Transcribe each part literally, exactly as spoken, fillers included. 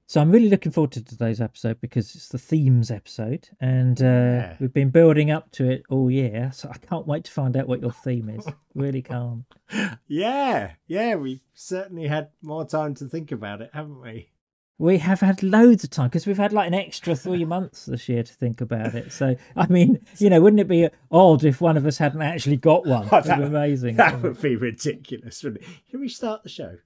So I'm really looking forward to today's episode because it's the themes episode, and uh, Yeah. we've been building up to it all year. So I can't wait to find out what your theme is. Really can't. Yeah, yeah, we've certainly had more time to think about it, haven't we? We have had loads of time because we've had like an extra three months this year to think about it. So, I mean, you know, wouldn't it be odd if one of us hadn't actually got one? Oh, It'd that, be amazing. That would be ridiculous, wouldn't it? Can we start the show?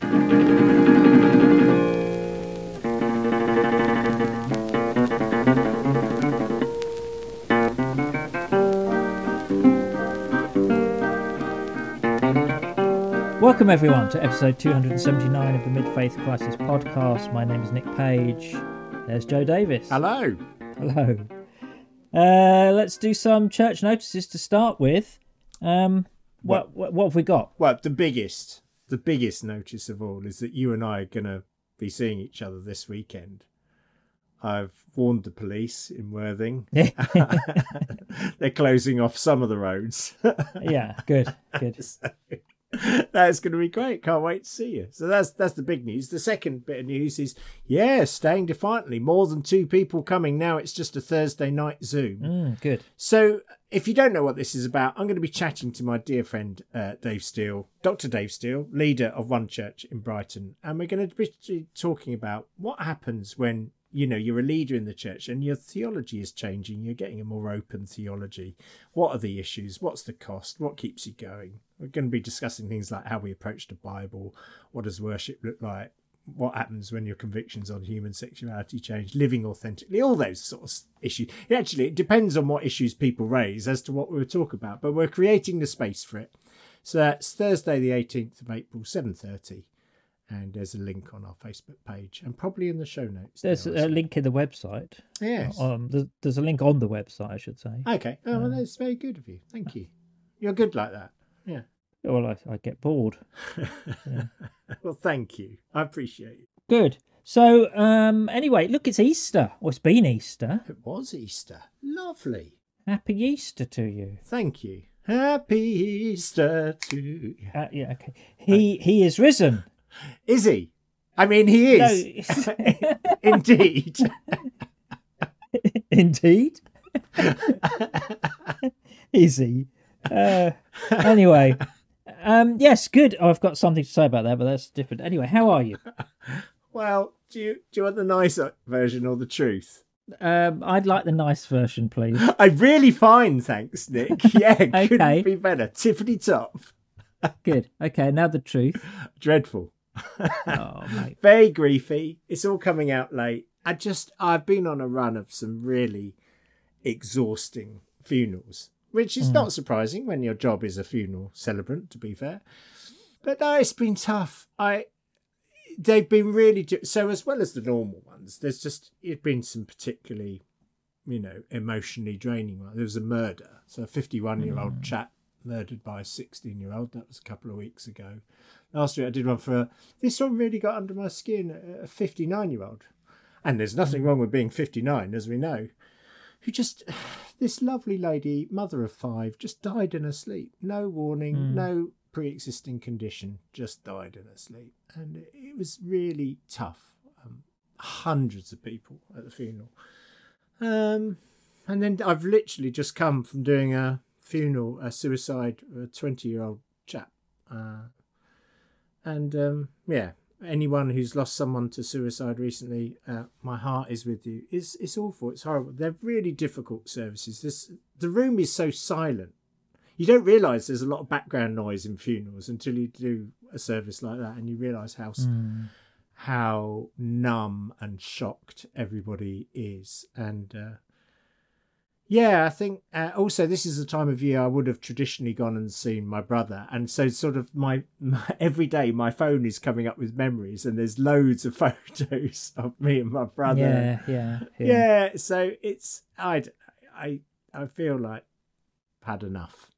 Welcome, everyone, to episode two hundred seventy-nine of the Mid-Faith Crisis podcast. My name is Nick Page. There's Joe Davis. Hello. Hello. Uh, let's do some church notices to start with. Um, what, what what have we got? Well, the biggest, the biggest notice of all is that you and I are going to be seeing each other this weekend. I've warned the police in Worthing. They're closing off some of the roads. Yeah, good, good. So, that's going to be great. Can't wait to see you. So that's that's the big news. The second bit of news is, yeah, staying defiantly. More than two people coming now. It's just a Thursday night Zoom. Mm, good. So if you don't know what this is about, I'm going to be chatting to my dear friend uh, Dave Steele, Doctor Dave Steele, leader of One Church in Brighton. And we're going to be talking about what happens when, you know, you're a leader in the church and your theology is changing. You're getting a more open theology. What are the issues? What's the cost? What keeps you going? We're going to be discussing things like how we approach the Bible. What does worship look like? What happens when your convictions on human sexuality change? Living authentically, all those sorts of issues. Actually, it depends on what issues people raise as to what we will talk about, but we're creating the space for it. So that's Thursday the eighteenth of April, seven thirty. And there's a link on our Facebook page and probably in the show notes. There's there, a link in the website. Yes. Um, there's, there's a link on the website, I should say. Okay. Oh, well, that's very good of you. Thank you. You're good like that. Yeah. Well, I, I get bored. Yeah. Well, thank you. I appreciate it. Good. So, um, anyway, look, it's Easter. Well, it's been Easter. It was Easter. Lovely. Happy Easter to you. Thank you. Happy Easter to you. Uh, yeah, okay. He he is risen. Is he? I mean, he is. No. Indeed. Indeed. Is he? Uh, anyway. Um, yes, good. Oh, I've got something to say about that, but that's different. Anyway, how are you? Well, do you, do you want the nice version or the truth? Um, I'd like the nice version, please. I'm really fine, thanks, Nick. Yeah, Okay. Couldn't be better. Tiffany top. Good. Okay, now the truth. Dreadful. Oh, mate. Very griefy. It's all coming out late. I just, I've been on a run of some really exhausting funerals, which is mm. not surprising when your job is a funeral celebrant, to be fair. But no, it's been tough. I, they've been really, so as well as the normal ones, there's just, it's been some particularly, you know, emotionally draining ones. There was a murder. So a fifty-one-year-old mm. chap murdered by a sixteen-year-old. That was a couple of weeks ago. Last week I did one for a, this one really got under my skin, a fifty-nine-year-old. And there's nothing wrong with being fifty-nine, as we know. Who just, this lovely lady, mother of five, just died in her sleep. No warning, mm. no pre-existing condition, just died in her sleep. And it was really tough. Um, hundreds of people at the funeral. Um, and then I've literally just come from doing a funeral, a suicide, a twenty-year-old chap. Uh, and, um, yeah. Anyone who's lost someone to suicide recently, uh, my heart is with you. It's it's awful. It's horrible. They're really difficult services. This the room is so silent. You don't realise there's a lot of background noise in funerals until you do a service like that, and you realise how mm. how numb and shocked everybody is. And uh, yeah, I think uh, also this is the time of year I would have traditionally gone and seen my brother. And so sort of my, my every day my phone is coming up with memories and there's loads of photos of me and my brother. Yeah, yeah, yeah. Yeah, so it's, I, I, I feel like I've had enough,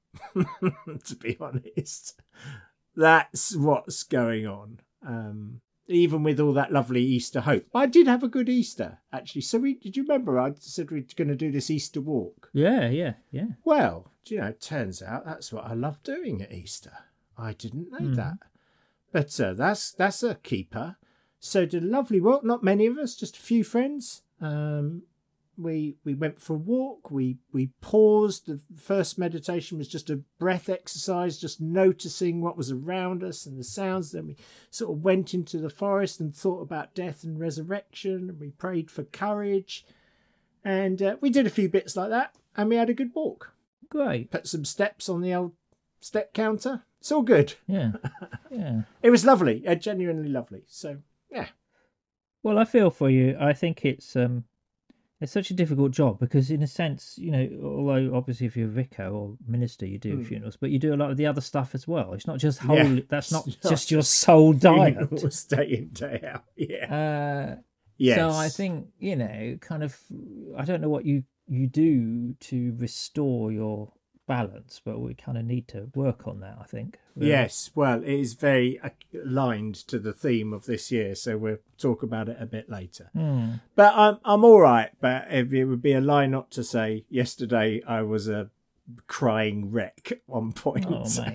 to be honest. That's what's going on. Um, even with all that lovely Easter hope. I did have a good Easter, actually. So we did you remember I said we we're going to do this Easter walk? Yeah, yeah, yeah. Well, you know, it turns out that's what I love doing at Easter. I didn't know mm. that. But uh, that's that's a keeper. So did a lovely walk. Not many of us, just a few friends. Um, we we went for a walk. We we paused. The first meditation was just a breath exercise, just noticing what was around us and the sounds. Then we sort of went into the forest and thought about death and resurrection. And we prayed for courage, and uh, we did a few bits like that. And we had a good walk. Great. Put some steps on the old step counter. It's all good. Yeah. Yeah. It was lovely. Uh, genuinely lovely. So yeah. Well, I feel for you. I think it's um, it's such a difficult job because, in a sense, you know, although obviously if you're a vicar or minister, you do Mm. funerals, but you do a lot of the other stuff as well. It's not just whole. Yeah. That's not It's not just your sole diet. Funerals day in, day out. Yeah. Uh, Yes. So I think, you know, kind of, I don't know what you you do to restore your balance, but we kind of need to work on that, I think. Really. Yes. Well, it is very aligned to the theme of this year, so we'll talk about it a bit later. Hmm. But I'm I'm all right. But it would be a lie not to say yesterday I was a crying wreck at one point. Oh, mate.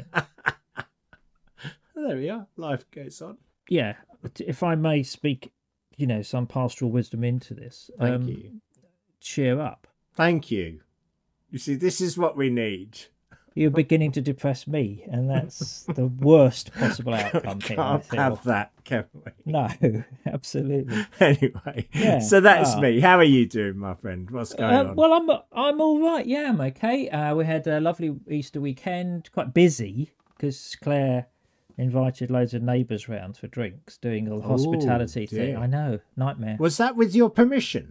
There we are. Life goes on. Yeah. If I may speak, you know, some pastoral wisdom into this. Thank um, you. Cheer up. Thank you. You see, this is what we need. You're beginning to depress me, and that's the worst possible outcome here. I Can't feel. have that, can we? No, absolutely. Anyway, Yeah. so that's Ah. me. How are you doing, my friend? What's going Uh, on? well, I'm I'm all right. Yeah, I'm okay. Uh, we had a lovely Easter weekend, quite busy because Claire invited loads of neighbours round for drinks, doing a hospitality thing. dear. I know, nightmare. Was that with your permission?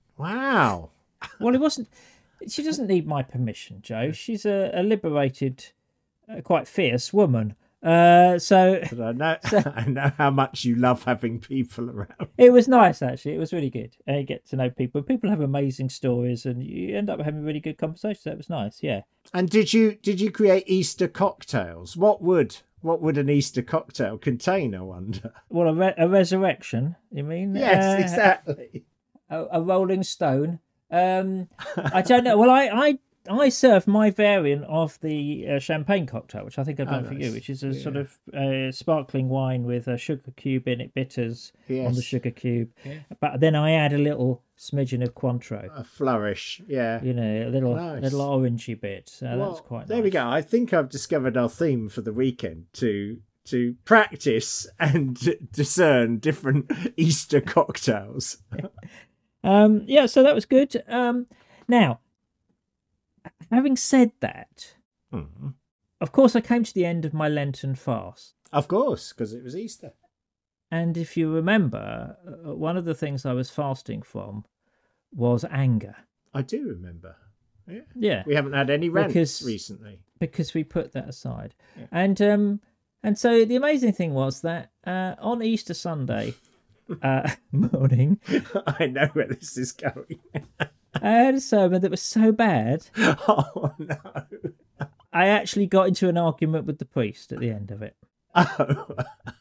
Wow. Well, it wasn't. She doesn't need my permission, Joe. She's a, a liberated, uh, quite fierce woman. Uh, so But I know, I know how much you love having people around. it was nice, actually. It was really good. And you get to know people. People have amazing stories, and you end up having really good conversations. That was nice. Yeah. And did you did you create Easter cocktails? What would what would an Easter cocktail contain? I wonder. Well, a, re- a resurrection. You mean? Yes, Uh, exactly. a, a Rolling Stone. Um, I don't know. Well, I, I, I serve my variant of the uh, champagne cocktail, which I think I've done Oh, for nice. you, which is a Yeah. sort of uh, sparkling wine with a sugar cube in it, bitters on the Yes. sugar cube. Yeah. But then I add a little smidgen of Cointreau. A flourish. Yeah. You know, a little Nice. little orangey bit. So Well, that's quite there nice. we go. I think I've discovered our theme for the weekend to to practice and discern different Easter cocktails. Um, yeah, so that was good. Um, now, having said that, Hmm. of course, I came to the end of my Lenten fast. Of course, because it was Easter. And if you remember, uh, one of the things I was fasting from was anger. I do remember. Yeah. Yeah, We haven't had any rants Because- recently. because we put that aside. Yeah. And um, and so the amazing thing was that uh, on Easter Sunday uh, morning, I know where this is going. I had a sermon that was so bad, Oh, no. I actually got into an argument with the priest at the end of it. Oh.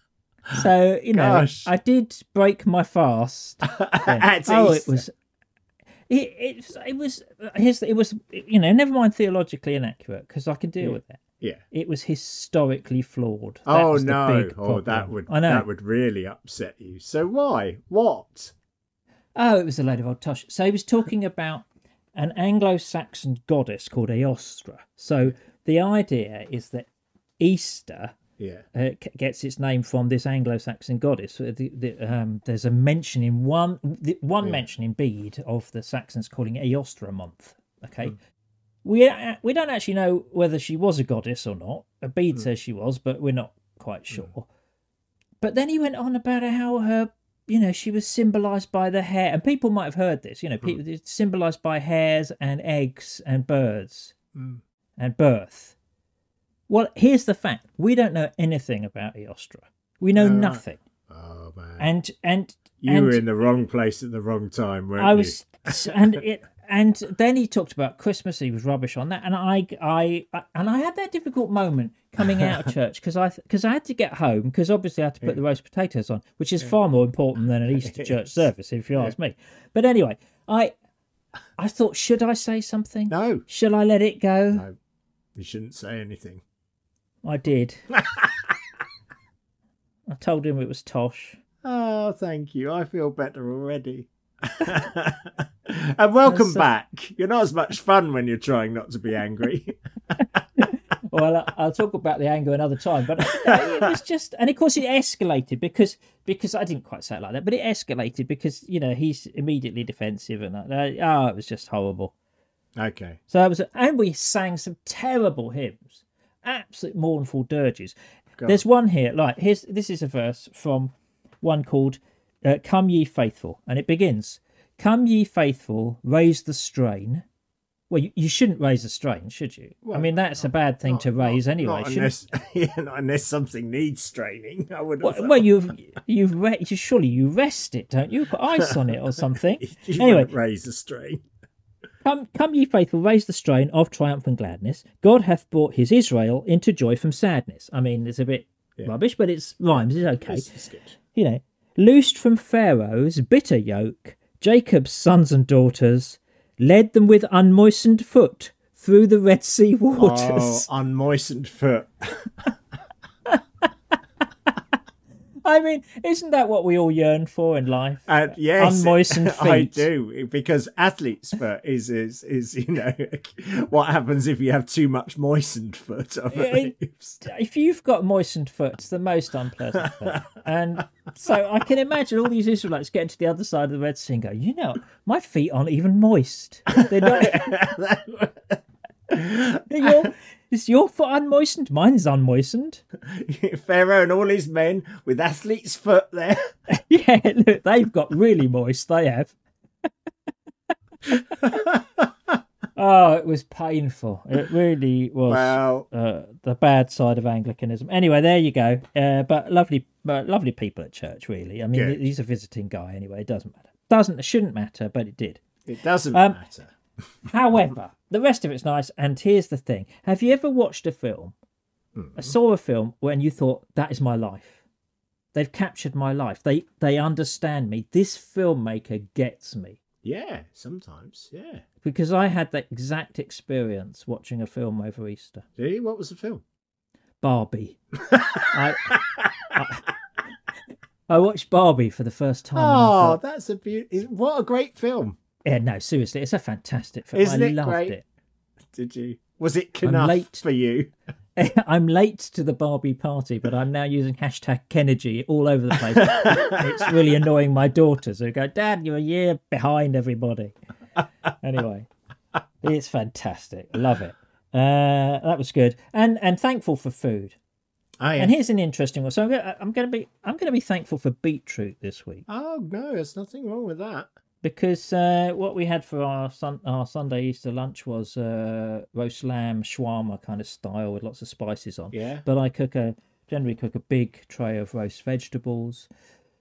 So, you know, Gosh. I did break my fast. At Oh, Easter. it was. It, it, it was here's it was you know never mind theologically inaccurate because I can deal Yeah. with that. Yeah. It was historically flawed. That Oh was the no! big Oh, that problem. would I know. that would really upset you. So why? What? Oh, it was a load of old tosh. So he was talking about an Anglo-Saxon goddess called Eostra. So the idea is that Easter Yeah. uh, c- gets its name from this Anglo-Saxon goddess. So The, the, um, there's a mention in one the, one Yeah. mention in Bede of the Saxons calling it Eostra month. Okay, we uh, we don't actually know whether she was a goddess or not. Uh, Bede says she was, but we're not quite sure. But then he went on about how her, you know, she was symbolised by the hair, and people might have heard this. You know, people it's symbolised by hares and eggs and birds Mm. and birth. Well, here's the fact: we don't know anything about Eostra. We know Oh, right. nothing, Oh man! and and you and were in the wrong place at the wrong time, weren't I you? was, and it, and then he talked about Christmas. He was rubbish on that, and I, I, and I had that difficult moment coming out of church because I, because I had to get home because obviously I had to put the roast potatoes on, which is far more important than an Easter church Yes. service, if you ask me. But anyway, I, I thought, should I say something? No, Shall I let it go? no, you shouldn't say anything. I did. I told him it was tosh. Oh, thank you. I feel better already. And welcome So- back. You're not as much fun when you're trying not to be angry. Well, I- I'll talk about the anger another time, but it was just, and of course it escalated because because I didn't quite say it like that, but it escalated because you know he's immediately defensive and uh, oh, it was just horrible. Okay. So I was, and we sang some terrible hymns, absolute mournful dirges. Go There's one here, like here's this is a verse from one called uh, "Come Ye Faithful," and it begins, "Come ye faithful, raise the strain." Well, you, you shouldn't raise a strain, should you? Well, I mean, that's a bad thing Not- to raise not- anyway. Not shouldn't unless, yeah, not unless something needs straining. I would. Well, well, you've you've re- you surely you rest it, don't you? Put ice on it or something. you Anyway, wouldn't raise a strain. come, come, ye faithful, raise the strain of triumph and gladness. God hath brought his Israel into joy from sadness. I mean, it's a bit Yeah. rubbish, but it's rhymes. It's okay. This is good. You know, loosed from Pharaoh's bitter yoke, Jacob's sons and daughters led them with unmoistened foot through the Red Sea Oh, waters. unmoistened foot. I mean, isn't that what we all yearn for in life? And yes, Unmoistened I feet. do, because athlete's foot is is is you know what happens if you have too much moistened foot. I believe. If you've got moistened foot, it's the most unpleasant thing. And so I can imagine all these Israelites getting to the other side of the Red Sea and go, you know, my feet aren't even moist. They're not. Your, is your foot unmoistened? Mine is unmoistened. Pharaoh and all his men with athlete's foot there. Yeah, look, they've got really moist. They have. Oh, it was painful. It really was. Well, Uh, the bad side of Anglicanism. Anyway, there you go. Uh, but lovely, uh, lovely people at church. Really, I mean, Good. he's a visiting guy anyway. It doesn't matter. Doesn't shouldn't matter, but it did. it doesn't Um, matter. However, the rest of it's nice. And here's the thing: have you ever watched a film? I saw a film when you thought that is my life. They've captured my life. They they understand me. This filmmaker gets me. Yeah, sometimes. Yeah. Because I had that exact experience watching a film over Easter. Did he? What was the film? Barbie. I, I, I watched Barbie for the first time. and I Oh, thought, that's a beautiful. What a great film! yeah, no, seriously, it's a fantastic film. Isn't I it loved great? it. Did you? Was it I'm enough late. for you? I'm late to the Barbie party, but I'm now using hashtag Kenergy all over the place. It's really annoying my daughters who go, Dad, you're a year behind everybody. Anyway, it's fantastic. Love it. Uh, that was good. And and thankful for food. Oh, yeah. And here's an interesting one. So I'm going, I'm going to be I'm going to be thankful for beetroot this week Oh no, there's nothing wrong with that. because uh, what we had for our sun, our Sunday Easter lunch was uh, roast lamb shawarma kind of style with lots of spices on. Yeah. But I cook a generally cook a big tray of roast vegetables,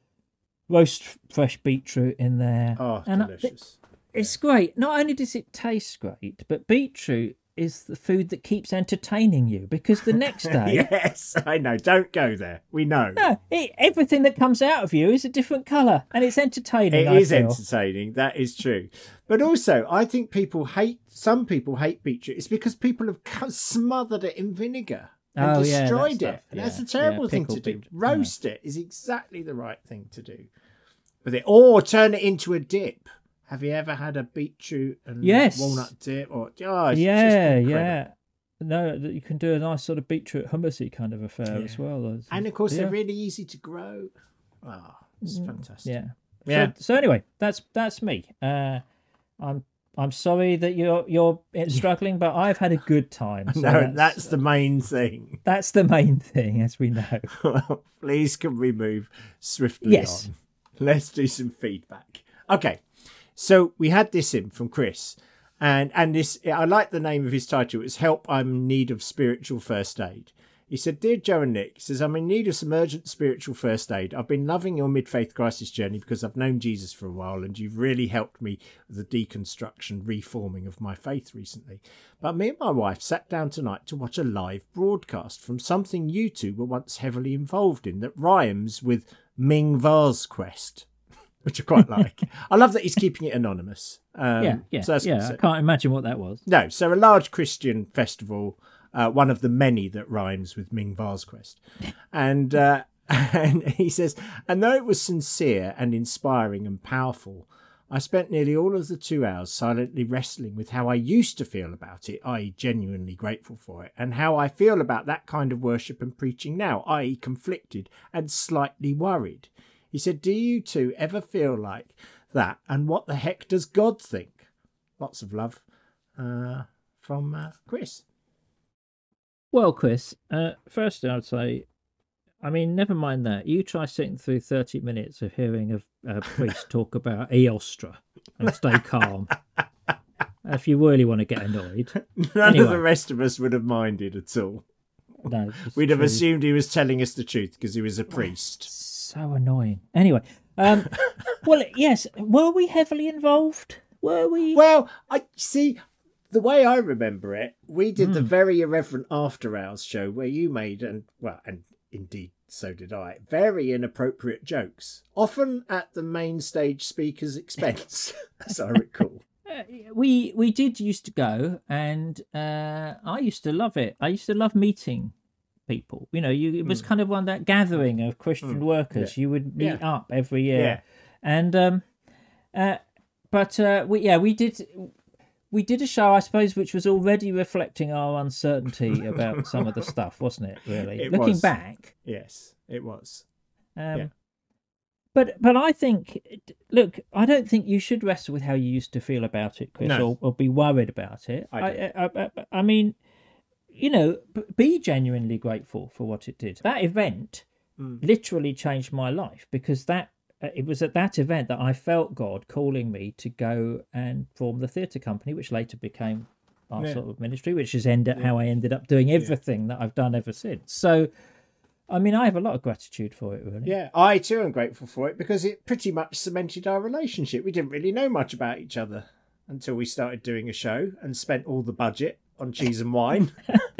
roast f- fresh beetroot in there. Oh, and I- delicious. it's great. Not only does it taste great, but beetroot is the food that keeps entertaining you because the next day. Yes, I know. Don't go there. We know. No, it, everything that comes out of you is a different colour, and it's entertaining. It I is feel. entertaining. That is true. But also, I think people hate. Some people hate beetroot. It's because people have cu- smothered it in vinegar and Oh, yeah, that destroyed stuff, it. And that's yeah. a terrible Yeah, thing to pickled do. beetroot, Roast it is exactly the right thing to do with it, or turn it into a dip. Have you ever had a beetroot and Yes. walnut dip? Or oh, it's Yeah, just incredible. yeah. No, that you can do a nice sort of beetroot hummusy kind of affair Yeah. as well. There's- And of course, yeah. they're really easy to grow. Oh, it's fantastic. Yeah. Yeah. So, so anyway, that's that's me. Uh, I'm I'm sorry that you're you're struggling, but I've had a good time. So No, that's, that's the main thing. that's the main thing, as we know. Well, please can we move swiftly Yes. on? Let's do some feedback. Okay, so we had this in from Chris, and and this I like the name of his title. It's "Help! I'm in need of spiritual first aid." He said, "Dear Joe and Nick," he says, "I'm in need of some urgent spiritual first aid. I've been loving your mid-faith crisis journey because I've known Jesus for a while, and you've really helped me with the deconstruction, reforming of my faith recently. But me and my wife sat down tonight to watch a live broadcast from something you two were once heavily involved in that rhymes with Ming Va's quest." Which I quite like. I love that he's keeping it anonymous. Um, yeah, yeah, so that's yeah. so- I can't imagine what that was. no, so a large Christian festival, uh, one of the many that rhymes with Ming Va's quest. And uh, And he says, and though it was sincere and inspiring and powerful, I spent nearly all of the two hours silently wrestling with how I used to feel about it, that is genuinely grateful for it, and how I feel about that kind of worship and preaching now, that is conflicted and slightly worried. He said, do you two ever feel like that? And what the heck does God think? Lots of love uh, from uh, Chris. Well, Chris, uh, first I would say, I mean, never mind that. You try sitting through thirty minutes of hearing a, a priest talk about Eostra and stay calm. If you really want to get annoyed. None anyway. of the rest of us would have minded at all. No, We'd true. have assumed he was telling us the truth because he was a priest. So annoying. Anyway, um, well, yes, were we heavily involved? Were we? Well, I see, the way I remember it, we did Mm. the very irreverent After Hours show where you made, and well, and indeed so did I, very inappropriate jokes, often at the main stage speaker's expense, as I recall. Uh, we we did used to go, and uh, I used to love it. I used to love meeting people. You know, you it was Mm. kind of one that gathering of Christian Mm. workers. Yeah. You would meet Yeah. up every year, Yeah. and um, uh, but uh, we yeah we did. We did a show, I suppose, which was already reflecting our uncertainty about some of the stuff, wasn't it? Really, It looking was. back, Yes, it was. um, Yeah. But but I think, look, I don't think you should wrestle with how you used to feel about it, Chris, No. or, or be worried about it. I I, I, I, I mean, you know, b- be genuinely grateful for what it did. That event Mm. literally changed my life because that uh, it was at that event that I felt God calling me to go and form the theatre company, which later became our Yeah. sort of ministry, which is end Yeah. how I ended up doing everything that I've done ever since. So, I mean, I have a lot of gratitude for it, really. Yeah, I too am grateful for it because it pretty much cemented our relationship. We didn't really know much about each other until we started doing a show and spent all the budget on cheese and wine.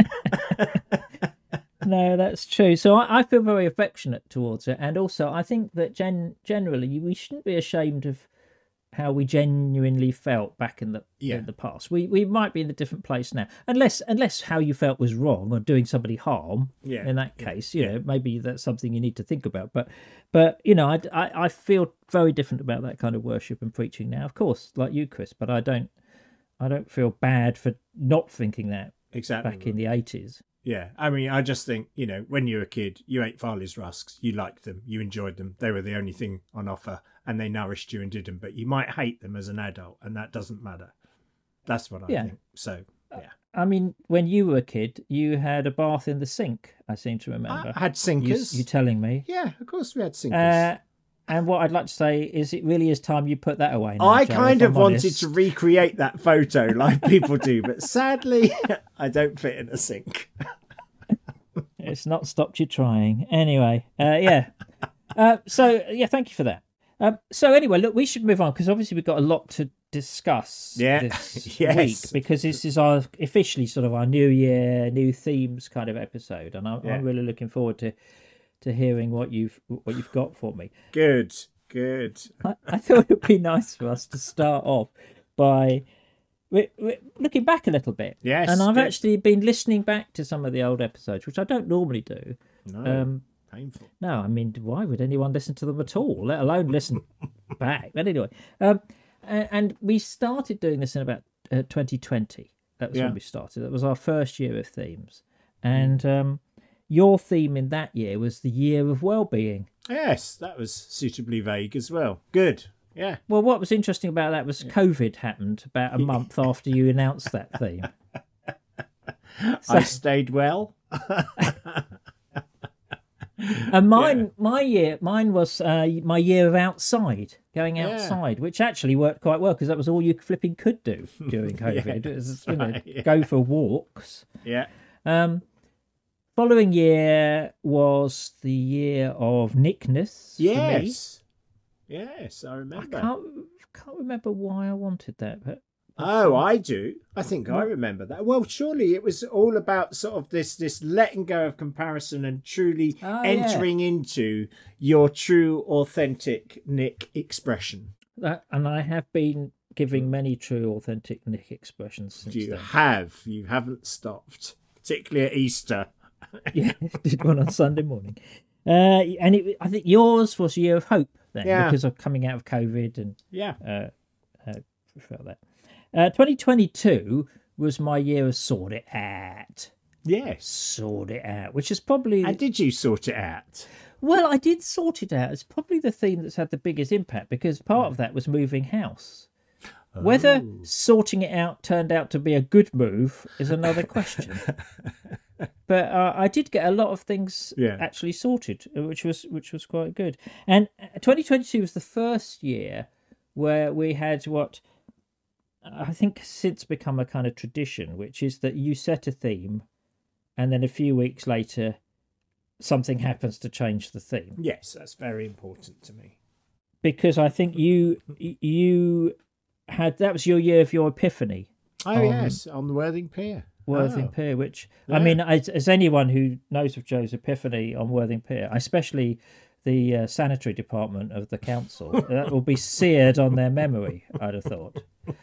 No, that's true. So I, I feel very affectionate towards it, and also I think that gen- generally we shouldn't be ashamed of how we genuinely felt back in the Yeah. in the past. We we might be in a different place now, unless unless how you felt was wrong or doing somebody harm. Yeah, In that yeah, case, you know, maybe that's something you need to think about. But but you know, I, I I feel very different about that kind of worship and preaching now. Of course, like you, Chris, but I don't I don't feel bad for not thinking that Exactly. back in the eighties. Yeah, I mean, I just think, you know, when you were a kid, you ate Farley's rusks, you liked them, you enjoyed them, they were the only thing on offer, and they nourished you and did them, but you might hate them as an adult, and that doesn't matter. That's what I Yeah. think. So, yeah. I mean, when you were a kid, you had a bath in the sink, I seem to remember. I had you, sinkers. you telling me. Yeah, of course we had sinkers. Uh, and what I'd like to say is it really is time you put that away now, I Joe, kind if of I'm wanted honest. to recreate that photo like people do, but sadly, I don't fit in a sink. It's not stopped you trying. Anyway, uh, yeah. Uh, so, yeah, thank you for that. Um, so, anyway, look, we should move on because obviously we've got a lot to discuss Yeah. this Yes. week because this is our officially sort of our new year, new themes kind of episode, and I'm, Yeah. I'm really looking forward to to hearing what you've what you've got for me. Good, good. I, I thought it would be nice for us to start off by we we looking back a little bit. Yes, and I've good. actually been listening back to some of the old episodes, which I don't normally do. No, Um, painful. no, I mean, why would anyone listen to them at all, let alone listen back? But anyway, um, and, and we started doing this in about uh, twenty twenty. That was Yeah. when we started. That was our first year of themes. And um, your theme in that year was the year of well-being. Yes, that was suitably vague as well. Good. Yeah. Well, what was interesting about that was COVID happened about a month after you announced that theme. I stayed well. And mine, my year, mine was uh, my year of outside, going Yeah. outside, which actually worked quite well because that was all you flipping could do during COVID. Yeah, It was, that's you know, right, yeah. go for walks. Yeah. Um, following year was the year of Nickness. for me. Yes. Yes, I I remember. can't can't remember why I wanted that, but Oh, I do. I think I remember that. Well, surely it was all about sort of this this letting go of comparison and truly Oh, yeah. entering into your true, authentic Nick expression. that, and I have been giving many true, authentic Nick expressions since You then. have. You haven't stopped, particularly at Easter. Yeah, did one on Sunday morning. Uh, and it, I think yours was a year of hope then, Yeah. because of coming out of COVID and Yeah. uh, uh, felt that. Uh, twenty twenty-two was my year of sort it out. Yes. Sort it out, which is probably... And did you sort it out? Well, I did sort it out. It's probably the theme that's had the biggest impact, because part of that was moving house. Whether Oh. sorting it out turned out to be a good move is another question. But uh, I did get a lot of things Yeah. actually sorted, which was which was quite good. And twenty twenty-two was the first year where we had what I think has since become a kind of tradition, which is that you set a theme, and then a few weeks later, something happens to change the theme. Yes, that's very important to me. Because I think you you had that was your year of your epiphany. Oh, Um, yes, on the Worthing Pier. Worthing Oh. Pier, which Yeah. I mean, as, as anyone who knows of Joe's epiphany on Worthing Pier, especially the uh, sanitary department of the council, that will be seared on their memory, I'd have thought.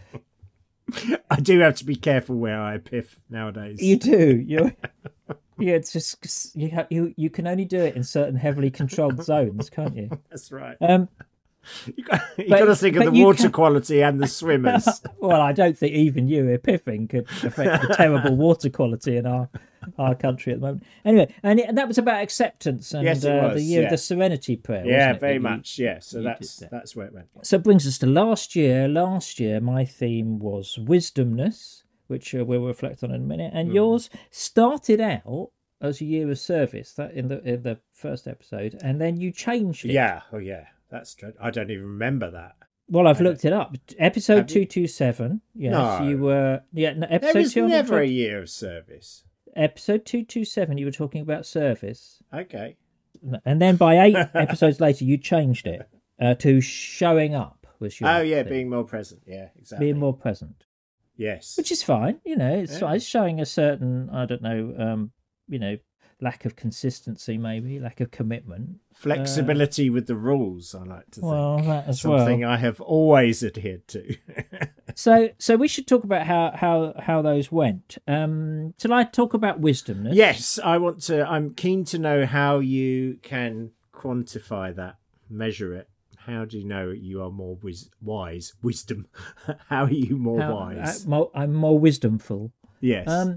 I do have to be careful where I epiff nowadays. You do. You, yeah, it's just you, ha- you. You can only do it in certain heavily controlled zones, can't you? That's right. Um, You got, you but- got to think of but the you water can- quality and the swimmers. well, I don't think even you epiphing could affect the terrible water quality in our our country at the moment. Anyway, and, it, and that was about acceptance and Yes, it uh, was, the year yeah. of the Serenity Prayer. Yeah, wasn't it, very that you- much. Yeah, so you that's did that. that's where it went. So it brings us to last year. Last year, my theme was wisdomness, which uh, we'll reflect on in a minute. And Mm. yours started out as a year of service, that in the in the first episode, and then you changed it. Yeah, oh yeah, that's true. I don't even remember that. Well, I've I looked it up. Episode Have you? two two seven. Yes, No. you were. Yeah, no, There episode was two never a year of service. Episode two two seven. You were talking about service, Okay. and then by eight episodes later, you changed it uh, to showing up. Was your Oh yeah, thing. being more present. Yeah, exactly. being more present. Yes. Which is fine, you know. It's, Yeah. it's showing a certain, I don't know, um, you know, lack of consistency, maybe lack of commitment. Flexibility with the rules, I like to think. Well, that as Something well. I have always adhered to. So, so we should talk about how how how those went. Um, shall I talk about wisdomness? Yes, I want to. I'm keen to know how you can quantify that, measure it. How do you know you are more wis- wise? Wisdom. How are you more How- wise? I, more, I'm more wisdomful. Yes. Um,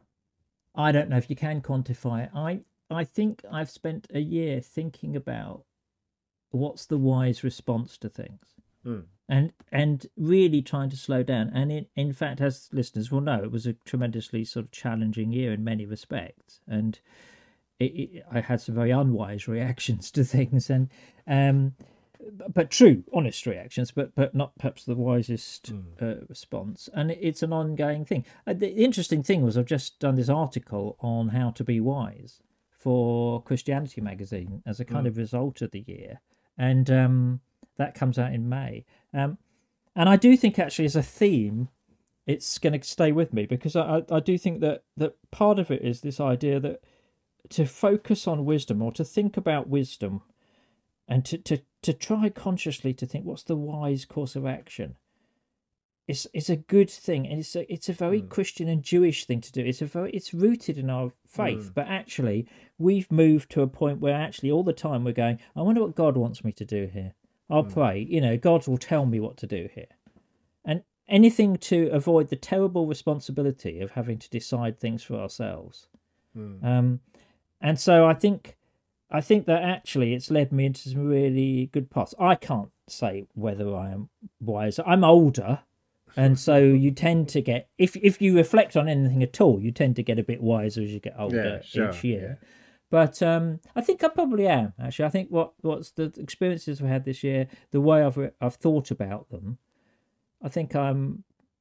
I don't know if you can quantify it. I I think I've spent a year thinking about what's the wise response to things. Mm. and and really trying to slow down. And in, in fact, as listeners will know, it was a tremendously sort of challenging year in many respects. And it, it, I had some very unwise reactions to things, and um, but true, honest reactions, but but not perhaps the wisest Mm. uh, response. And it, it's an ongoing thing. Uh, the interesting thing was I've just done this article on how to be wise for Christianity magazine as a kind Mm. of result of the year, and um, that comes out in May. Um, and I do think actually as a theme, it's going to stay with me, because I, I do think that, that part of it is this idea that to focus on wisdom, or to think about wisdom, and to, to, to try consciously to think what's the wise course of action, it's it's a good thing, and it's a it's a very Mm. Christian and Jewish thing to do. It's a very it's rooted in our faith, Mm. but actually we've moved to a point where actually all the time we're going, I wonder what God wants me to do here. I'll Mm. pray, you know, God will tell me what to do here. And anything to avoid the terrible responsibility of having to decide things for ourselves. Mm. Um, and so I think, I think that actually it's led me into some really good paths. I can't say whether I am wise. I'm older, and so you tend to get, if if you reflect on anything at all, you tend to get a bit wiser as you get older Yeah, sure, each year. But um, I think I probably am, actually. I think what what's the experiences I've had this year, the way I've I've thought about them, I think I'm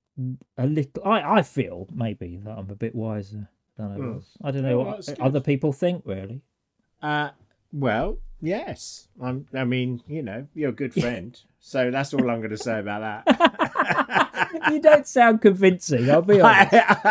a little. I, I feel maybe that I'm a bit wiser than I Mm. was. I don't know Oh, what that's good. other people think, really. Uh, well, yes. I'm, I mean, you know, you're a good friend. So that's all I'm going to say about that. You don't sound convincing, I'll be honest.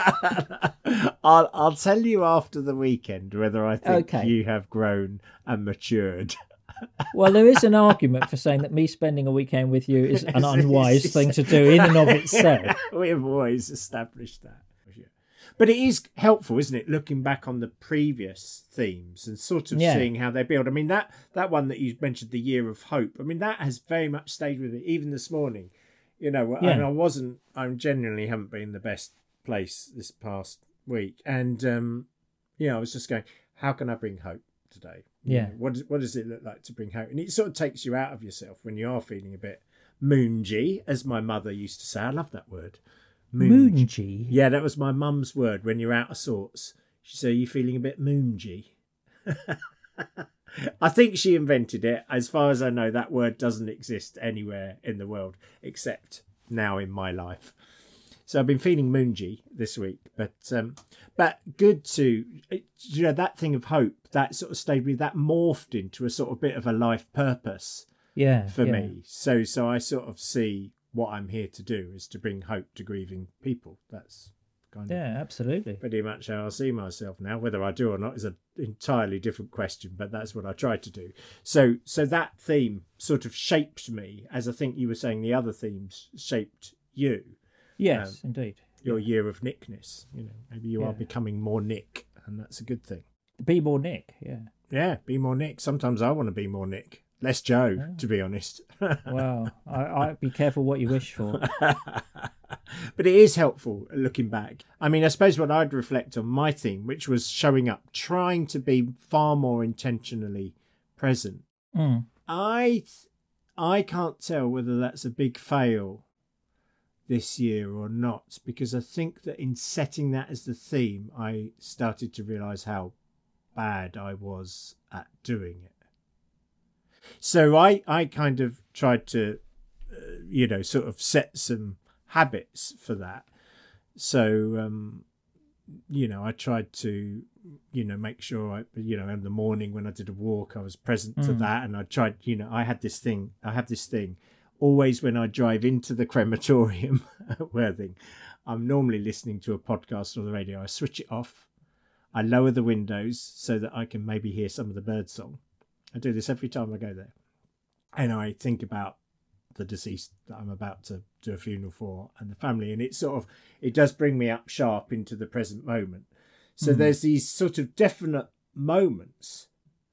I'll, I'll tell you after the weekend whether I think Okay. you have grown and matured. Well, there is an argument for saying that me spending a weekend with you is an It's- unwise it's- thing to do in and of itself. We have always established that. But it is helpful, isn't it, looking back on the previous themes and sort of Yeah. seeing how they build. I mean, that that one that you mentioned, the Year of Hope, I mean, that has very much stayed with me, even this morning. You know, Yeah. and I wasn't, I genuinely haven't been in the best place this past week. And, um, you know, I was just going, how can I bring hope today? You Yeah. know, what, what does it look like to bring hope? And it sort of takes you out of yourself when you are feeling a bit moongy, as my mother used to say. I love that word. Moongy. Yeah, that was my mum's word when you're out of sorts. She said, "You feeling a bit moongy?" I think she invented it. As far as I know, that word doesn't exist anywhere in the world except now in my life. So I've been feeling moongy this week, but um, but good to, you know, that thing of hope that sort of stayed with me, that morphed into a sort of bit of a life purpose Yeah. for yeah. me. So so I sort of see what I'm here to do is to bring hope to grieving people. That's kind of Yeah, absolutely. pretty much how I see myself now. Whether I do or not is an entirely different question, but that's what I try to do. So so that theme sort of shaped me, as I think you were saying the other themes shaped you. Yes, um, indeed. Your yeah. year of Nickness. You know, maybe you yeah. are becoming more Nick, and that's a good thing. Be more Nick, yeah. Yeah, be more Nick. Sometimes I want to be more Nick. Less Joe, yeah. to be honest. Well, I, I be careful what you wish for. But it is helpful looking back. I mean, I suppose what I'd reflect on my theme, which was showing up, trying to be far more intentionally present. Mm. I, I can't tell whether that's a big fail this year or not, because I think that in setting that as the theme, I started to realise how bad I was at doing it. So I, I kind of tried to, uh, you know, sort of set some habits for that. So, um, you know, I tried to, you know, make sure I, you know, in the morning when I did a walk, I was present mm. to that. And I tried, you know, I had this thing, I have this thing, always when I drive into the crematorium at Worthing, I'm normally listening to a podcast or the radio. I switch it off. I lower the windows so that I can maybe hear some of the bird song. I do this every time I go there. And I think about the deceased that I'm about to do a funeral for and the family. And it sort of, it does bring me up sharp into the present moment. So mm. there's these sort of definite moments.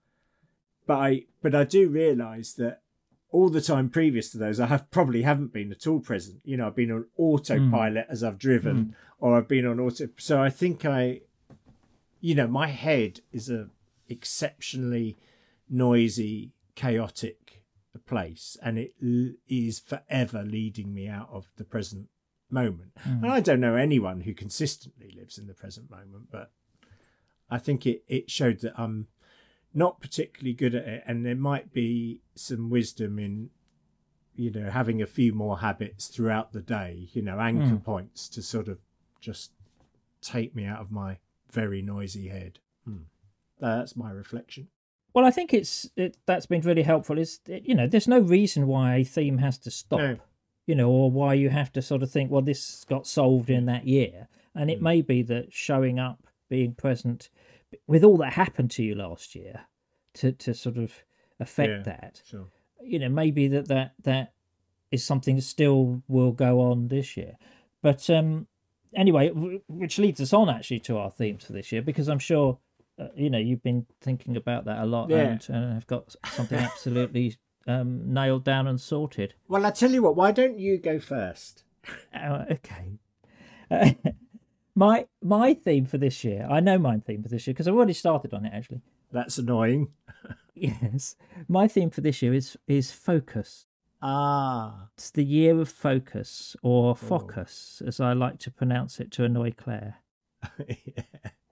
But I, but I do realise that all the time previous to those, I have probably haven't been at all present. You know, I've been on autopilot mm. as I've driven mm. or I've been on auto. So I think I, you know, my head is a exceptionally noisy, chaotic place, and it l- is forever leading me out of the present moment. Mm. And I don't know anyone who consistently lives in the present moment, but I think it, it showed that I'm not particularly good at it, and there might be some wisdom in, you know, having a few more habits throughout the day, you know, anchor mm. points to sort of just take me out of my very noisy head. Mm. That's my reflection. Well, I think it's it, that's been really helpful. Is you know, there's no reason why a theme has to stop, no. you know, or why you have to sort of think, well, this got solved in that year. And it mm. may be that showing up, being present, with all that happened to you last year, to, to sort of affect yeah, that, sure. you know, maybe that, that that is something that still will go on this year. But um, anyway, which leads us on actually to our themes for this year, because I'm sure. Uh, you know, you've been thinking about that a lot, yeah. and, and have got something absolutely um, nailed down and sorted. Well, I tell you what, why don't you go first? Uh, okay. Uh, my my theme for this year, I know my theme for this year because I've already started on it actually. That's annoying. Yes, my theme for this year is is focus. Ah, it's the year of focus, or focus, oh. as I like to pronounce it to annoy Claire. Yeah.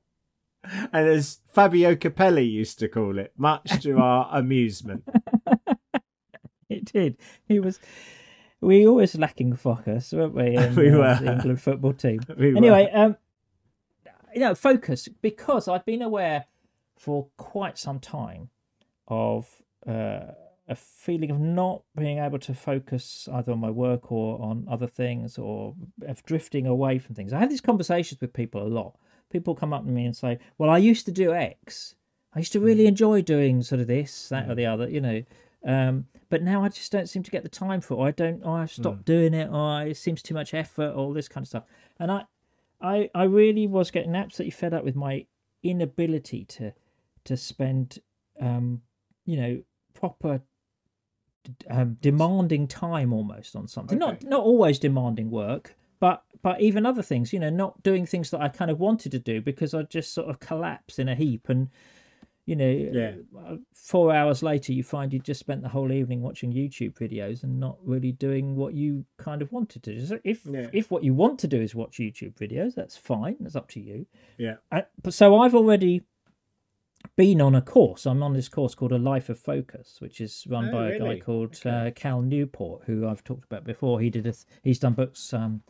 And as Fabio Capelli used to call it, much to our amusement. It did. He was. We always lacking focus, weren't we? In, we were. Uh, the England football team. We anyway, were. um, you know, focus, because I've been aware for quite some time of uh, a feeling of not being able to focus either on my work or on other things, or of drifting away from things. I have these conversations with people a lot. People come up to me and say, well, I used to do X. I used to really enjoy doing sort of this, that mm. or the other, you know. Um, but now I just don't seem to get the time for it. Or I don't, or I've stopped mm. doing it, or it seems too much effort, all this kind of stuff. And I I, I really was getting absolutely fed up with my inability to to spend, um, you know, proper, um, demanding time almost on something. Okay. Not not always demanding work, but but even other things. You know, not doing things that I kind of wanted to do because I just sort of collapse in a heap. And you know, Yeah. four hours later, you find you just spent the whole evening watching YouTube videos and not really doing what you kind of wanted to do. So if Yeah. if what you want to do is watch YouTube videos, that's fine. That's up to you. Yeah. I, but so I've already been on a course. I'm on this course called A Life of Focus, which is run Oh, by a really? guy called Okay. uh, Cal Newport, who I've talked about before. He did a, he's done books um,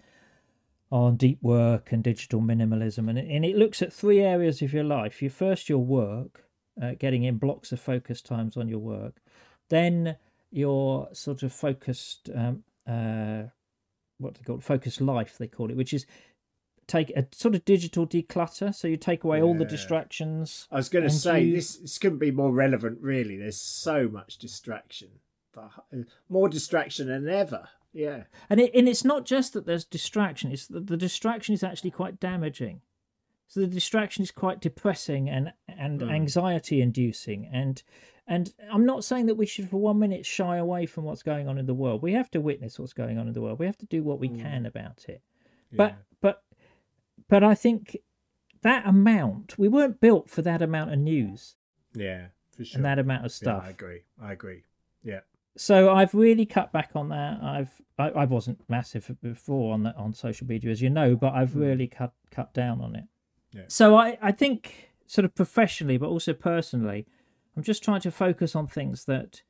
on deep work and digital minimalism, and it, and it looks at three areas of your life. Your first, your work. Uh, getting in blocks of focus times on your work, then your sort of focused, um, uh, what they call it, focused life, they call it, which is take a sort of digital declutter. So you take away all the Yeah. distractions. I was going to and say you- this. This couldn't be more relevant, really. There's so much distraction, more distraction than ever. Yeah. And it, and it's not just that there's distraction; it's that the distraction is actually quite damaging. So the distraction is quite depressing and and Mm. anxiety inducing, and and I'm not saying that we should for one minute shy away from what's going on in the world. We have to witness what's going on in the world. We have to do what we Mm. can about it. Yeah. But but but I think that amount, we weren't built for that amount of news yeah, for sure. and that amount of Yeah, stuff. I agree. I agree. Yeah. So I've really cut back on that. I've I, I wasn't massive before on that on social media, as you know, but I've Mm. really cut cut down on it. Yeah. So I, I think sort of professionally, but also personally, I'm just trying to focus on things that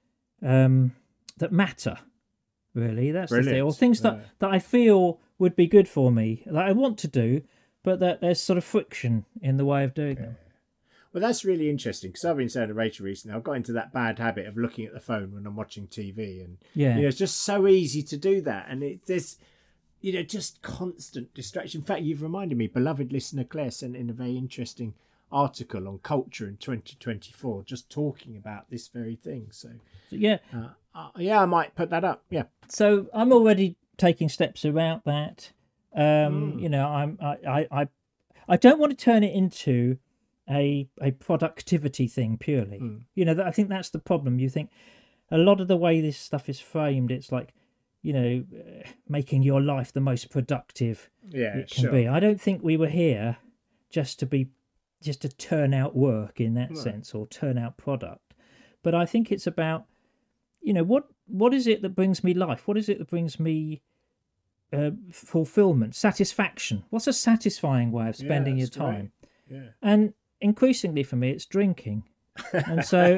um that matter. Really, that's the thing, Brilliant. or things that, Yeah. that I feel would be good for me, that I want to do, but that there's sort of friction in the way of doing them. Well, that's really interesting because I've been saying to Rachel recently, I've got into that bad habit of looking at the phone when I'm watching T V, and Yeah. you know, it's just so easy to do that, and it, there's, you know, just constant distraction. In fact, you've reminded me, beloved listener Claire sent in a very interesting article on culture in twenty twenty-four, just talking about this very thing. So, So, yeah. uh, uh, yeah, I might put that up. Yeah, So I'm already taking steps around that. Um, Mm. You know, I'm I, I I I don't want to turn it into a a productivity thing purely. Mm. You know, that I think that's the problem. You think a lot of the way this stuff is framed, it's like, you know, uh, making your life the most productive yeah, it can sure. be. I don't think we were here just to be just to turn out work in that No. sense, or turn out product. But I think it's about, you know, what what is it that brings me life? What is it that brings me uh, fulfillment, satisfaction? What's a satisfying way of Yeah, spending your that's great. time? Yeah. And increasingly for me, it's drinking. And so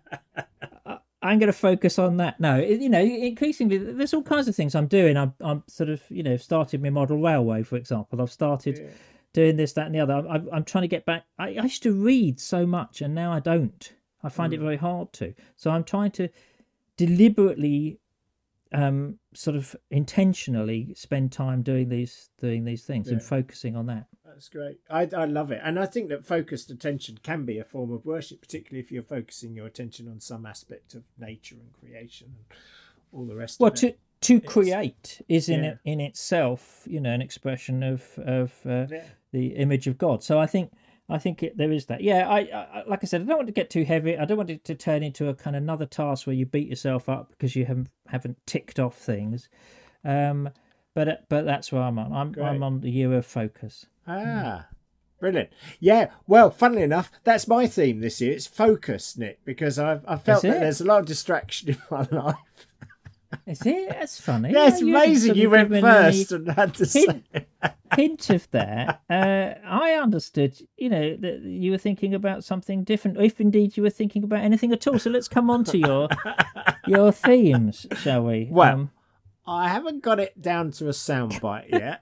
I- I'm going to focus on that. No, it- you know, increasingly there's all kinds of things I'm doing. I'm, I'm sort of, you know, started my model railway, for example. I've started Yeah. doing this, that, and the other. I'm, I'm trying to get back. I, I used to read so much, and now I don't. I find it Mm. very hard to. So I'm trying to deliberately, um, sort of intentionally spend time doing these doing these things and Yeah. focusing on that. That's great. I, I love it. And I think that focused attention can be a form of worship, particularly if you're focusing your attention on some aspect of nature and creation and all the rest Well, of to it. to It's- create is in yeah. it in itself, you know, an expression of of uh, Yeah. the image of God. So I think I think it, there is that. Yeah, I, I like I said, I don't want to get too heavy. I don't want it to turn into a kind of another task where you beat yourself up because you haven't haven't ticked off things. Um, but but that's where I'm on. I'm Great. I'm on the year of focus. Ah, brilliant. Yeah, well, funnily enough, that's my theme this year. It's focus, Nick, because I've, I've felt Is that it? there's a lot of distraction in my life. Is it? That's funny. Yeah, it's You haven't amazing sort you of went given any first and had to say. hint, hint of that. Uh, I understood, you know, that you were thinking about something different, if indeed you were thinking about anything at all. So let's come on to your your themes, shall we? Well, Um, I haven't got it down to a soundbite yet.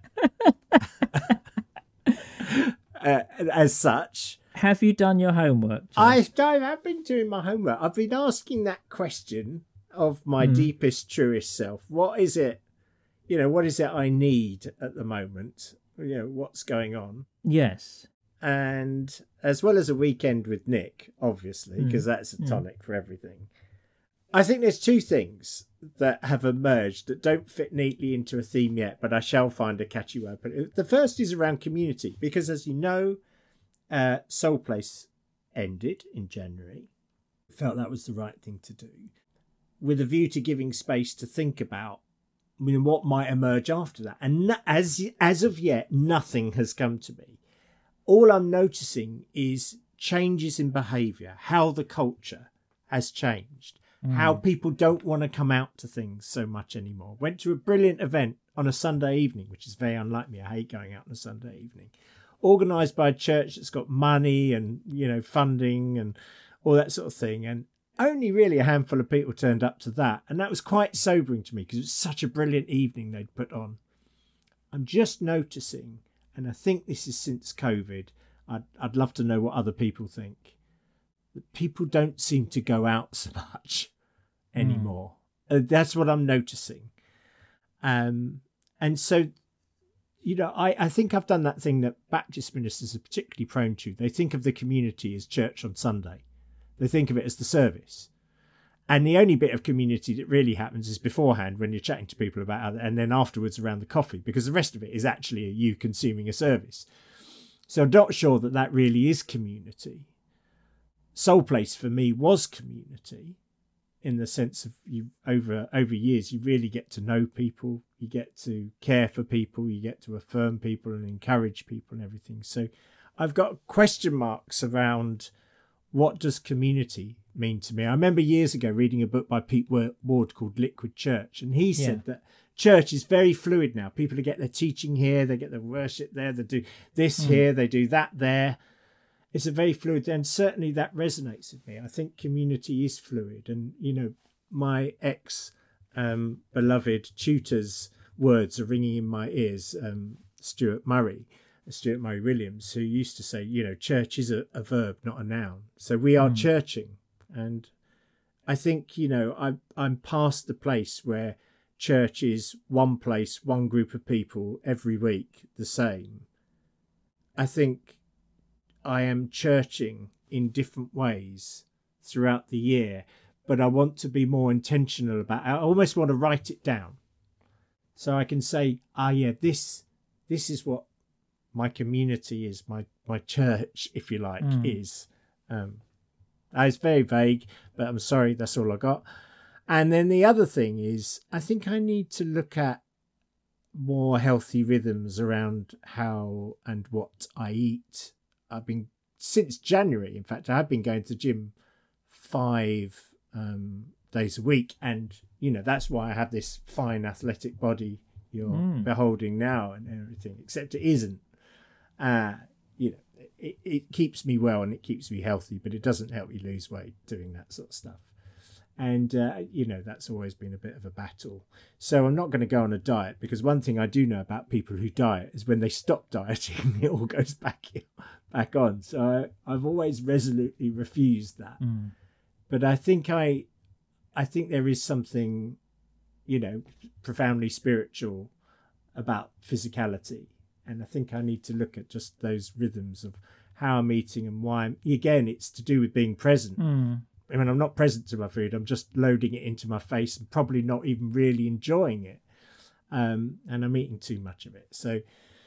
uh, as such, have you done your homework, John? I, I have been doing my homework. I've been asking that question of my Hmm. deepest, truest self. What is it? You know, what is it I need at the moment? You know, what's going on? Yes. And as well as a weekend with Nick, obviously, Mm. because that's a Mm. tonic for everything. I think there's two things that have emerged that don't fit neatly into a theme yet, but I shall find a catchy way. But the first is around community, because as you know, uh, Soul Place ended in January. Felt that was the right thing to do, with a view to giving space to think about, I mean, what might emerge after that. And as as of yet, nothing has come to me. All I'm noticing is changes in behaviour, how the culture has changed, mm. how people don't want to come out to things so much anymore. Went to a brilliant event on a Sunday evening, which is very unlike me. I hate going out on a Sunday evening. Organised by a church that's got money and, you know, funding and all that sort of thing. And only really a handful of people turned up to that. And that was quite sobering to me because it was such a brilliant evening they'd put on. I'm just noticing, and I think this is since COVID, I'd, I'd love to know what other people think, that people don't seem to go out so much anymore. Mm. Uh, that's what I'm noticing. Um, and so, you know, I, I think I've done that thing that Baptist ministers are particularly prone to. They think of the community as church on Sunday. They think of it as the service. And the only bit of community that really happens is beforehand when you're chatting to people about it, and then afterwards around the coffee, because the rest of it is actually you consuming a service. So I'm not sure that that really is community. Soul Place for me was community, in the sense of you over over years, you really get to know people, you get to care for people, you get to affirm people and encourage people and everything. So I've got question marks around what does community mean to me. I remember years ago reading a book by Pete Ward called Liquid Church, and he said yeah. that church is very fluid now. People get their teaching here, they get their worship there, they do this mm. here, they do that there. It's a very fluid, and certainly that resonates with me. I think community is fluid, and you know, my ex um, beloved tutor's words are ringing in my ears. Um, Stuart Murray, Stuart Murray Williams, who used to say, you know, church is a, a verb, not a noun. So we are mm. churching, and I think, you know, I, I'm past the place where church is one place, one group of people every week, the same. I think I am churching in different ways throughout the year, but I want to be more intentional about it. I almost want to write it down so I can say, ah, yeah, this this is what my community is, my, my church, if you like, mm. is. Um, it's very vague, but I'm sorry, that's all I got. And then the other thing is, I think I need to look at more healthy rhythms around how and what I eat. I've been, since January, in fact, I've been going to the gym five um, days a week. And, you know, that's why I have this fine athletic body you're mm. beholding now and everything, except it isn't. Uh, you know, it, it keeps me well and it keeps me healthy, but it doesn't help you lose weight doing that sort of stuff. And, uh, you know, that's always been a bit of a battle. So I'm not going to go on a diet, because one thing I do know about people who diet is when they stop dieting, it all goes back back on. So I, I've always resolutely refused that. Mm. But I think I, I think there is something, you know, profoundly spiritual about physicality. And I think I need to look at just those rhythms of how I'm eating and why I'm, again, it's to do with being present. Mm. I mean, I'm not present to my food. I'm just loading it into my face and probably not even really enjoying it. Um, and I'm eating too much of it. So,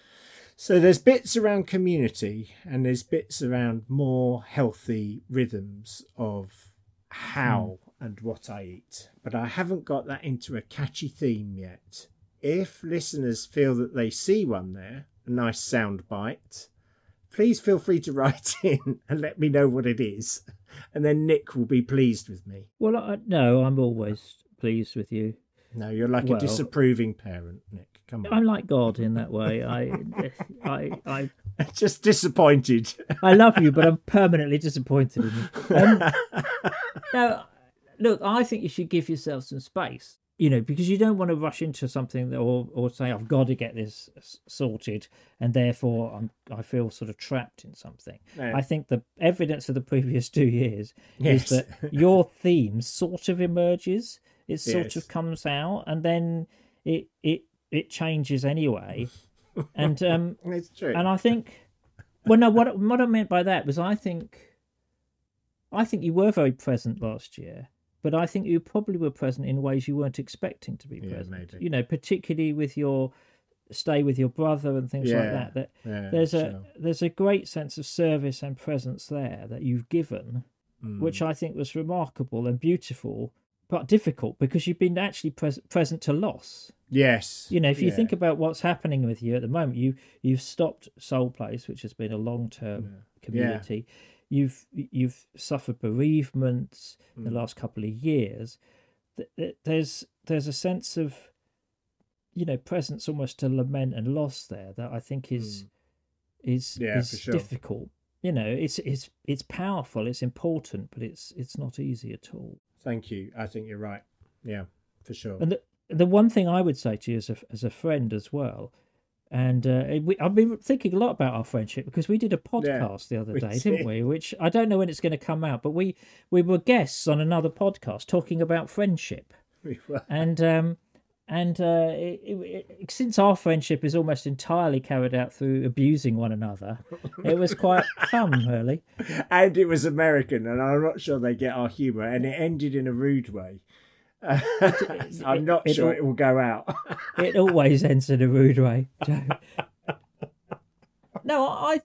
so there's bits around community and there's bits around more healthy rhythms of how mm. and what I eat. But I haven't got that into a catchy theme yet. If listeners feel that they see one there, a nice sound bite, please feel free to write in and let me know what it is. And then Nick will be pleased with me. Well, I, no, I'm always pleased with you. No, you're like well, a disapproving parent, Nick. Come on. I'm like God in that way. I, I, I, just disappointed. I love you, but I'm permanently disappointed in you. Um, no, look, I think you should give yourself some space. You know, because you don't want to rush into something that, or or say, I've got to get this sorted, and therefore I'm, I feel sort of trapped in something. Yeah. I think the evidence of the previous two years yes. is that your theme sort of emerges. It sort yes. of comes out, and then it it it changes anyway. And um, it's true. And I think, well, no, what what I meant by that was I think, I think you were very present last year. but I think you probably were present in ways you weren't expecting to be Yeah, present. maybe. You know, particularly with your stay with your brother and things like Yeah, that. That yeah, there's a sure. there's a great sense of service and presence there that you've given, Mm. which I think was remarkable and beautiful, but difficult because you've been actually pres- present to loss. Yes. You know, if you yeah. think about what's happening with you at the moment, you you've stopped Soul Place, which has been a long term Yeah. community. You've you've suffered bereavements Mm. the last couple of years. There's there's a sense of, you know, presence almost to lament and loss there that I think is mm. is yeah, is for sure. difficult. You know, it's it's it's powerful, it's important, but it's it's not easy at all. Thank you. I think you're right. Yeah, for sure. And the the one thing I would say to you as a as a friend as well, and uh, we, I've been thinking a lot about our friendship because we did a podcast yeah, the other day, didn't did. we? Which I don't know when it's going to come out, but we we were guests on another podcast talking about friendship, and um and uh, it, it, it, since our friendship is almost entirely carried out through abusing one another, it was quite fun, really. And it was American, and I'm not sure they get our humour, and it ended in a rude way. Uh, I'm not it, sure it, it will go out. It always ends in a rude way. No, I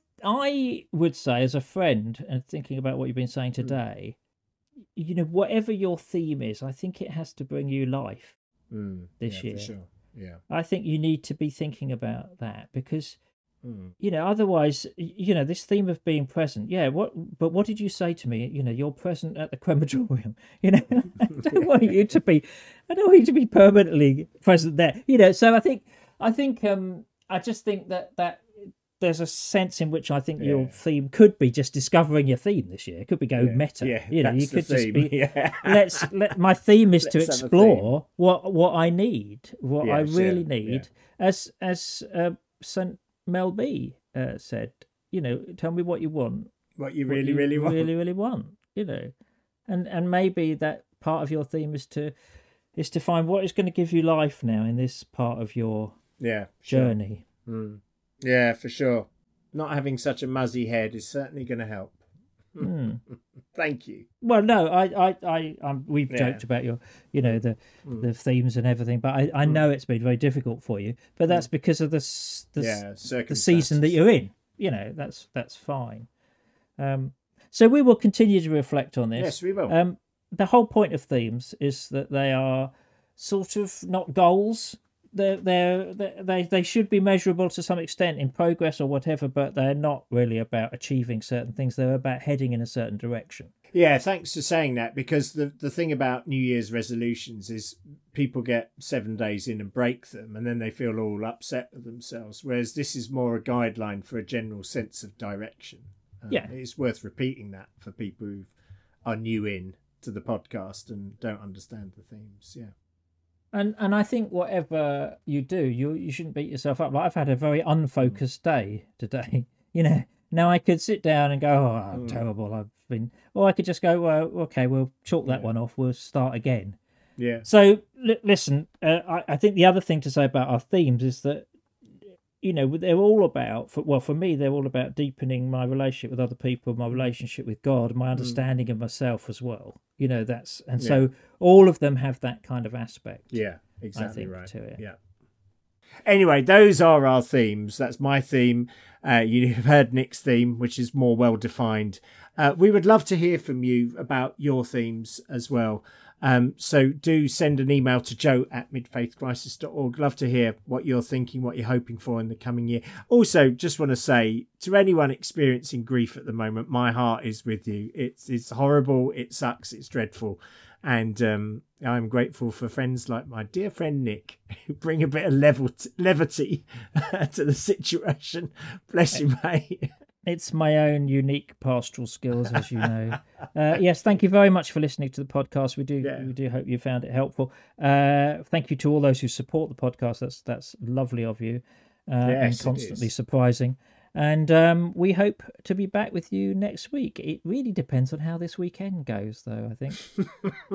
I would say as a friend, and thinking about what you've been saying today, mm. you know, whatever your theme is, I think it has to bring you life mm, this yeah, year. For sure. Yeah, I think you need to be thinking about that because. Mm. You know, otherwise, you know, this theme of being present. Yeah, what? But what did you say to me? You know, you're present at the crematorium. You know, I don't want you to be. I don't want you to be permanently present there. You know, so I think, I think, um, I just think that that there's a sense in which I think yeah. your theme could be just discovering your theme this year. It could be go yeah. meta. Yeah, you know, you could just theme. be. Yeah. Let's let my theme is to explore what what I need, what yes, I really yeah, need, yeah. as as uh, Saint Mel B uh, said, you know, tell me what you want, what you really, what you really want, really, really want, you know, and and maybe that part of your theme is to is to find what is going to give you life now in this part of your yeah journey. Sure. Mm. Yeah, for sure. Not having such a muzzy head is certainly going to help. Mm. Thank you. Well, no, I, I, I, I'm, we've yeah. joked about your, you know, the mm. the themes and everything, but I, I know mm. it's been very difficult for you. But that's because of the the, yeah, the season that you're in. You know, that's that's fine. Um, so we will continue to reflect on this. Yes, we will. Um, the whole point of themes is that they are sort of not goals. They're, they're, they they should be measurable to some extent in progress or whatever, but they're not really about achieving certain things. They're about heading in a certain direction. Yeah, thanks for saying that, because the, the thing about New Year's resolutions is people get seven days in and break them, and then they feel all upset with themselves, whereas this is more a guideline for a general sense of direction. Um, yeah. It's worth repeating that for people who are new in to the podcast and don't understand the themes, yeah. And and I think whatever you do, you you shouldn't beat yourself up. Like I've had a very unfocused day today. You know, now I could sit down and go, oh, I'm mm. terrible. I've been, or I could just go, well, okay, we'll chalk that yeah. one off. We'll start again. Yeah. So l- listen, uh, I I think the other thing to say about our themes is that, you know, they're all about, for, well, for me, they're all about deepening my relationship with other people, my relationship with God, my understanding mm. of myself as well. You know, that's, and yeah. so all of them have that kind of aspect. Yeah, exactly I think, right. To it. Yeah. Anyway, those are our themes. That's my theme. Uh, you've heard Nick's theme, which is more well-defined. Uh, we would love to hear from you about your themes as well. Um, so do send an email to joe at midfaithcrisis dot org. Love to hear what you're thinking, what you're hoping for in the coming year. Also, just want to say to anyone experiencing grief at the moment, my heart is with you. It's it's horrible. It sucks. It's dreadful. And um, I'm grateful for friends like my dear friend Nick, who bring a bit of level t- levity to the situation. Bless you, mate. It's my own unique pastoral skills, as you know. Uh, yes, thank you very much for listening to the podcast. We do, yeah. we do hope you found it helpful. Uh, thank you to all those who support the podcast. That's that's lovely of you, uh, yes, and constantly surprising. And um, we hope to be back with you next week. It really depends on how this weekend goes, though. I think.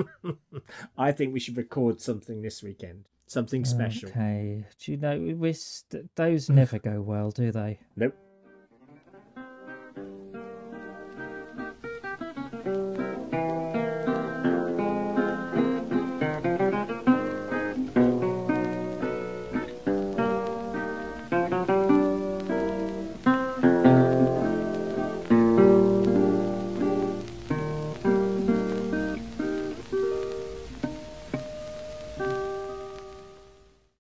I think we should record something this weekend. Something special. Okay. Do you know we those never go well, do they? Nope.